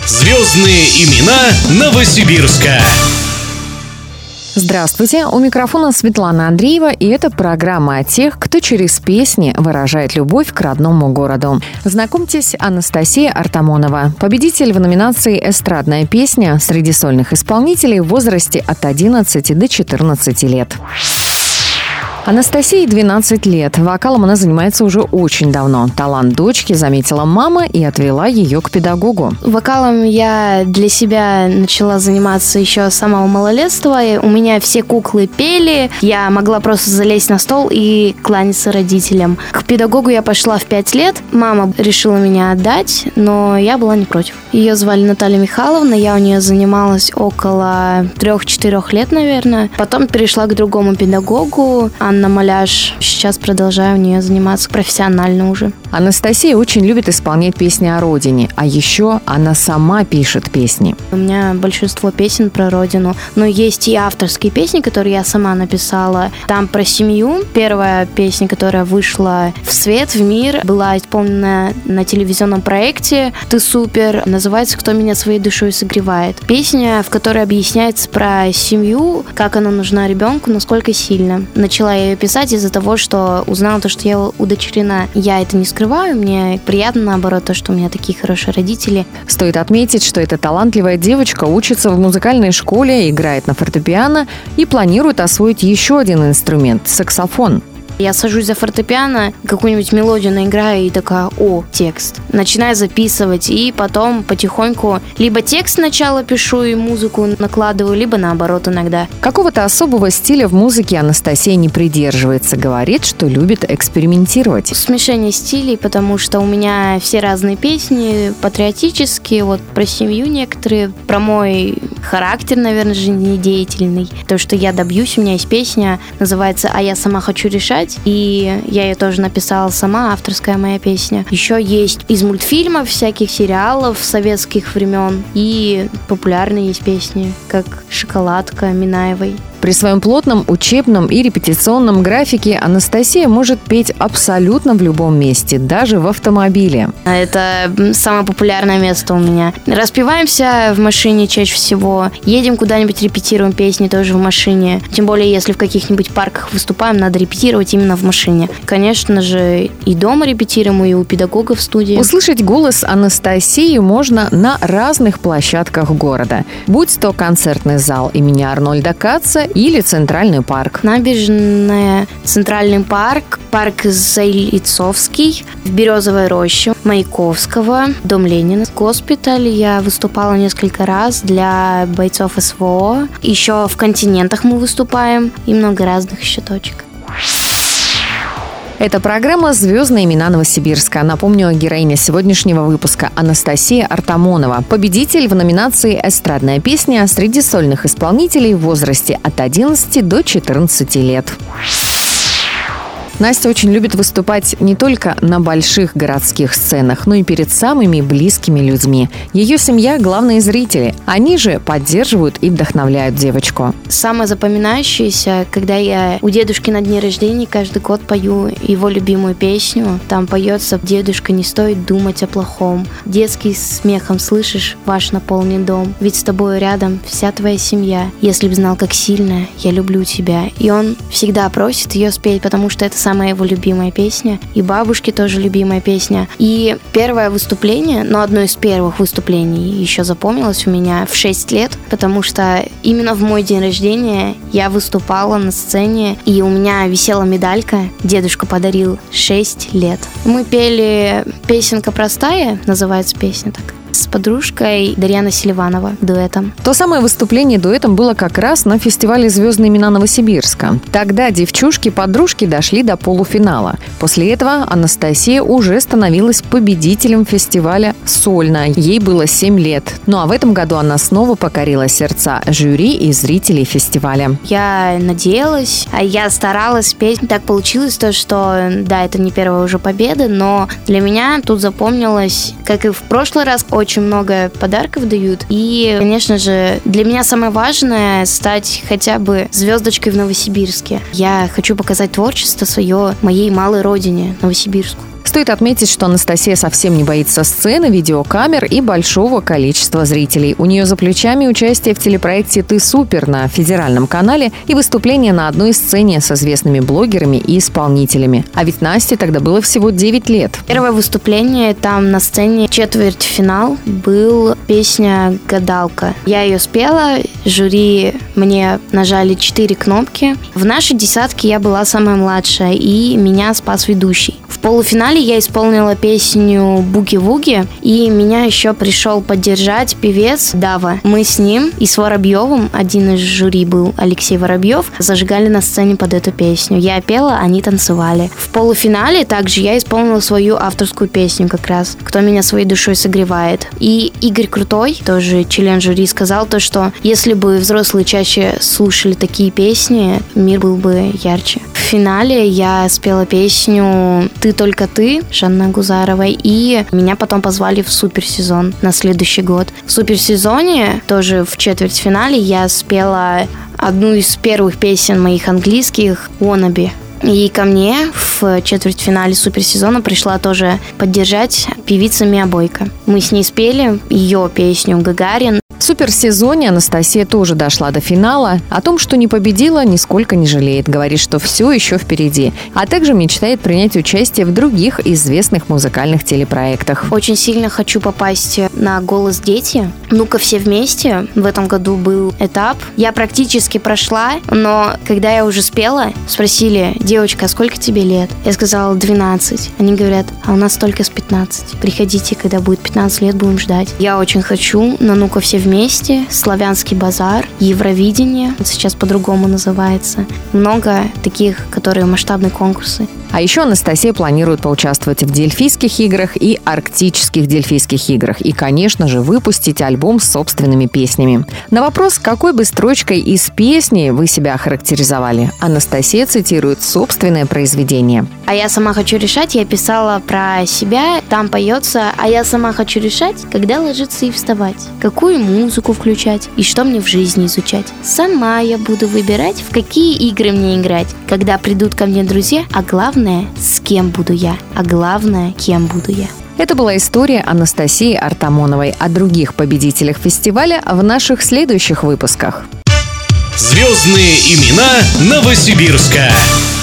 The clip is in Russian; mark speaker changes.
Speaker 1: Звездные имена Новосибирска.
Speaker 2: Здравствуйте, у микрофона Светлана Андреева, и это программа о тех, кто через песни выражает любовь к родному городу. Знакомьтесь, Анастасия Артамонова, победитель в номинации «Эстрадная песня» среди сольных исполнителей в возрасте от 11 до 14 лет. Анастасии 12 лет. Вокалом она занимается уже очень давно. Талант дочки заметила мама и отвела ее к педагогу.
Speaker 3: Вокалом я для себя начала заниматься еще с самого малолетства. У меня все куклы пели. Я могла просто залезть на стол и кланяться родителям. К педагогу я пошла в 5 лет. Мама решила меня отдать, но я была не против. Ее звали Наталья Михайловна. Я у нее занималась около 3-4 лет, наверное. Потом перешла к другому педагогу, Анна Маляш. Сейчас продолжаю у нее заниматься профессионально уже.
Speaker 2: Анастасия очень любит исполнять песни о родине, а еще она сама пишет песни.
Speaker 3: У меня большинство песен про родину, но есть и авторские песни, которые я сама написала. Там про семью. Первая песня, которая вышла в свет, в мир, была исполнена на телевизионном проекте «Ты супер». Называется «Кто меня своей душой согревает». Песня, в которой объясняется про семью, как она нужна ребенку, насколько сильно. Начала я ее писать из-за того, что узнала то, что я удочерена. Я это не скрываю, мне приятно, наоборот, то, что у меня такие хорошие родители.
Speaker 2: Стоит отметить, что эта талантливая девочка учится в музыкальной школе, играет на фортепиано и планирует освоить еще один инструмент – саксофон.
Speaker 3: Я сажусь за фортепиано, какую-нибудь мелодию наиграю и такая: о, текст. Начинаю записывать, и потом потихоньку либо текст сначала пишу и музыку накладываю, либо наоборот иногда.
Speaker 2: Какого-то особого стиля в музыке Анастасия не придерживается, говорит, что любит экспериментировать.
Speaker 3: Смешение стилей, потому что у меня все разные песни, патриотические, вот про семью некоторые, про мой характер, наверное, жизнедеятельный. То, что я добьюсь, у меня есть песня, называется «А я сама хочу решать». И я ее тоже написала сама, авторская моя песня. Еще есть из мультфильмов, всяких сериалов советских времен. И популярные есть песни, как «Шоколадка» Минаевой.
Speaker 2: При своем плотном учебном и репетиционном графике Анастасия может петь абсолютно в любом месте, даже в автомобиле.
Speaker 3: Это самое популярное место у меня. Распеваемся в машине чаще всего. Едем куда-нибудь, репетируем песни тоже в машине. Тем более, если в каких-нибудь парках выступаем, надо репетировать именно в машине. Конечно же, и дома репетируем, и у педагога в студии.
Speaker 2: Услышать голос Анастасии можно на разных площадках города. Будь то концертный зал имени Арнольда Каца или Центральный парк.
Speaker 3: Набережная, Центральный парк, парк Заильцовский, в Березовой роще, Маяковского, Дом Ленина, госпиталь. Я выступала несколько раз для бойцов СВО. Еще в «Континентах» мы выступаем и много разных еще точек.
Speaker 2: Это программа «Звездные имена Новосибирска». Напомню, героиня сегодняшнего выпуска Анастасия Артамонова, победитель в номинации «Эстрадная песня» среди сольных исполнителей в возрасте от 11 до 14 лет. Настя очень любит выступать не только на больших городских сценах, но и перед самыми близкими людьми. Ее семья – главные зрители. Они же поддерживают и вдохновляют девочку.
Speaker 3: Самое запоминающееся, когда я у дедушки на дне рождения каждый год пою его любимую песню. Там поется: «Дедушка, не стоит думать о плохом. Детский смехом слышишь ваш наполнен дом. Ведь с тобой рядом вся твоя семья. Если б знал, как сильно я люблю тебя». И он всегда просит ее спеть, потому что это самая его любимая песня. И бабушки тоже любимая песня. И первое выступление, одно из первых выступлений еще запомнилось у меня в 6 лет, потому что именно в мой день рождения я выступала на сцене, и у меня висела медалька. Дедушка подарил 6 лет. Мы пели «Песенка простая», называется песня так, с подружкой Дарьяна Селиванова дуэтом.
Speaker 2: То самое выступление дуэтом было как раз на фестивале «Звездные имена Новосибирска». Тогда девчушки-подружки дошли до полуфинала. После этого Анастасия уже становилась победителем фестиваля сольно. Ей было 7 лет. Ну а в этом году она снова покорила сердца жюри и зрителей фестиваля.
Speaker 3: Я надеялась, я старалась петь. Так получилось то, что да, это не первая уже победа, но для меня тут запомнилось, как и в прошлый раз, очень много подарков дают. И, конечно же, для меня самое важное — стать хотя бы звездочкой в Новосибирске. Я хочу показать творчество свое моей малой родине, Новосибирску.
Speaker 2: Стоит отметить, что Анастасия совсем не боится сцены, видеокамер и большого количества зрителей. У нее за плечами участие в телепроекте «Ты супер» на федеральном канале и выступление на одной сцене с известными блогерами и исполнителями. А ведь Насте тогда было всего 9 лет.
Speaker 3: Первое выступление там на сцене, четвертьфинал, был песня «Гадалка». Я ее спела, жюри мне нажали 4 кнопки. В нашей десятке я была самая младшая, и меня спас ведущий. В полуфинале я исполнила песню «Буги-вуги», и меня еще пришел поддержать певец Дава. Мы с ним и с Воробьевым, один из жюри был Алексей Воробьев, зажигали на сцене под эту песню. Я пела, они танцевали. В полуфинале также я исполнила свою авторскую песню как раз «Кто меня своей душой согревает». И Игорь Крутой, тоже член жюри, сказал то, что если бы взрослые чаще слушали такие песни, мир был бы ярче. В финале я спела песню «Ты только ты» Жанны Агузаровой, и меня потом позвали в суперсезон на следующий год. В суперсезоне, тоже в четвертьфинале, я спела одну из первых песен моих английских «Wannabe». И ко мне в четвертьфинале суперсезона пришла тоже поддержать певица Миа Бойко. Мы с ней спели ее песню «Гагарин».
Speaker 2: В суперсезоне Анастасия тоже дошла до финала. О том, что не победила, нисколько не жалеет. Говорит, что все еще впереди. А также мечтает принять участие в других известных музыкальных телепроектах.
Speaker 3: Очень сильно хочу попасть на «Голос дети». «Ну-ка все вместе». В этом году был этап. Я практически прошла, но когда я уже спела, спросили: «Девочка, а сколько тебе лет?» Я сказала 12. Они говорят: «А у нас только с 15. Приходите, когда будет 15 лет, будем ждать». Я очень хочу на «Ну-ка все вместе», «Славянский базар», Евровидение, сейчас по-другому называется. Много таких, которые масштабные конкурсы.
Speaker 2: А еще Анастасия планирует поучаствовать в Дельфийских играх и Арктических Дельфийских играх. И, конечно же, выпустить альбом с собственными песнями. На вопрос, какой бы строчкой из песни вы себя охарактеризовали, Анастасия цитирует собственное произведение.
Speaker 3: «А я сама хочу решать», я писала про себя. Там поется: «А я сама хочу решать, когда ложиться и вставать, какую музыку включать и что мне в жизни изучать. Сама я буду выбирать, в какие игры мне играть, когда придут ко мне друзья, а главное, с кем буду я, а главное, кем буду я».
Speaker 2: Это была история Анастасии Артамоновой. О других победителях фестиваля в наших следующих выпусках.
Speaker 1: Звездные имена Новосибирска.